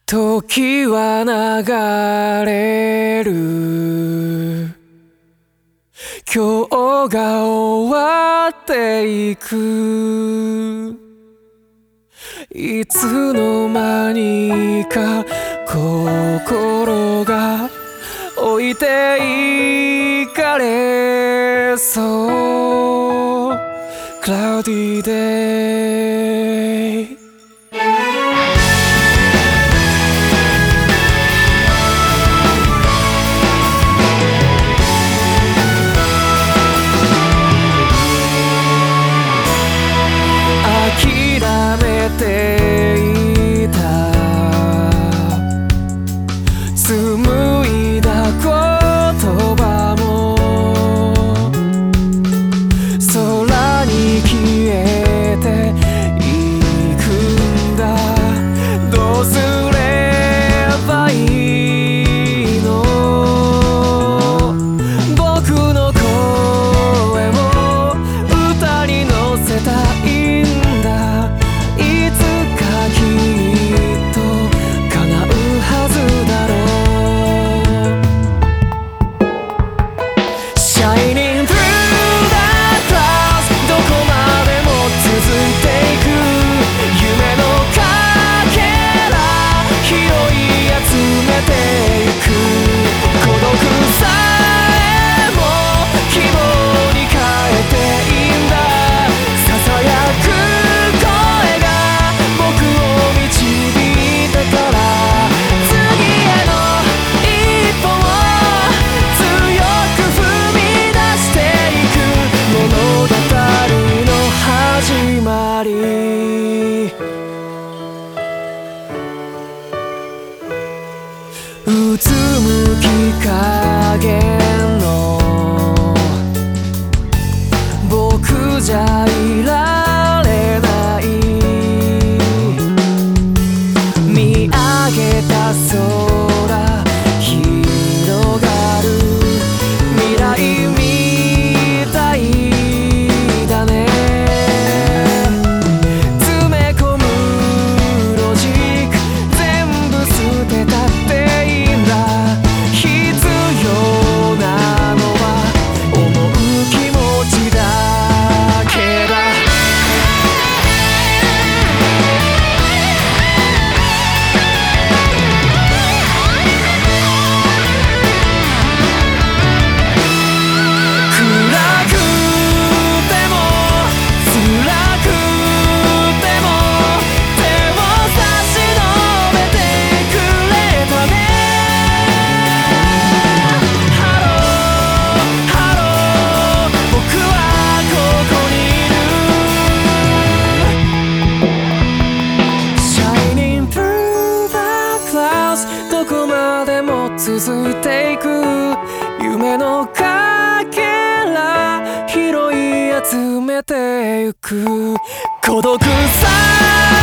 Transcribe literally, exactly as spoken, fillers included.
時は流れる。今日が終わっていく。いつの間にか心が置いていかれそう。 Cloudy day。諦めていた紡いだ言葉も空に消えていくんだ。どうすればいいの。僕の声を歌に乗せたいんだ。いつかきっと叶うはずだろう。 Shining through the clouds どこまでも続いていく夢のかけら拾い集めていく。孤独さえも希望に変えていいんだ。ささやく声が僕を導いたから、次への一歩を強く踏み出していく物語の始まり。うつむき加減の僕じゃいられない。見上げた空広がる未来みたいだね。詰め込むロジック全部捨てたっていいんだ。必要なのは思う気持ちだけだ。暗くても辛くても手を差し伸べてくれたね。ハローハロー僕はここにいる。 Shining through the clouds どこまでも続いていく夢のかけら拾い集めてゆく。孤独さ